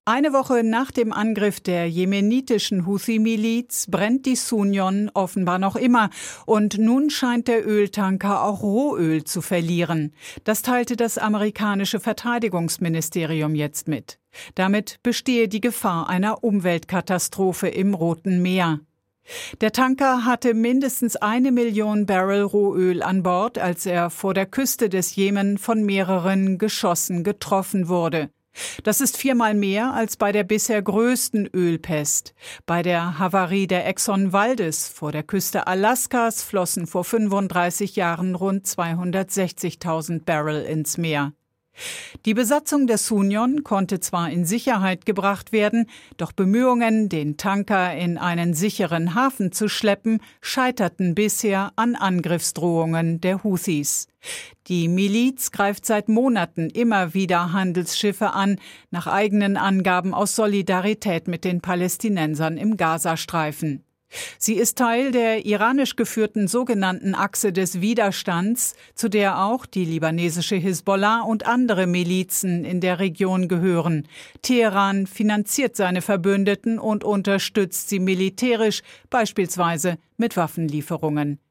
Eine Woche nach dem Angriff der jemenitischen Houthi-Miliz brennt die Sunion offenbar noch immer. Und nun scheint der Öltanker auch Rohöl zu verlieren. Das teilte das amerikanische Verteidigungsministerium jetzt mit. Damit bestehe die Gefahr einer Umweltkatastrophe im Roten Meer. Der Tanker hatte mindestens 1 Million Barrel Rohöl an Bord, als er vor der Küste des Jemen von mehreren Geschossen getroffen wurde. Das ist 4-mal mehr als bei der bisher größten Ölpest. Bei der Havarie der Exxon Valdez vor der Küste Alaskas flossen vor 35 Jahren rund 260.000 Barrel ins Meer. Die Besatzung der Sunion konnte zwar in Sicherheit gebracht werden, doch Bemühungen, den Tanker in einen sicheren Hafen zu schleppen, scheiterten bisher an Angriffsdrohungen der Houthis. Die Miliz greift seit Monaten immer wieder Handelsschiffe an, nach eigenen Angaben aus Solidarität mit den Palästinensern im Gazastreifen. Sie ist Teil der iranisch geführten sogenannten Achse des Widerstands, zu der auch die libanesische Hisbollah und andere Milizen in der Region gehören. Teheran finanziert seine Verbündeten und unterstützt sie militärisch, beispielsweise mit Waffenlieferungen.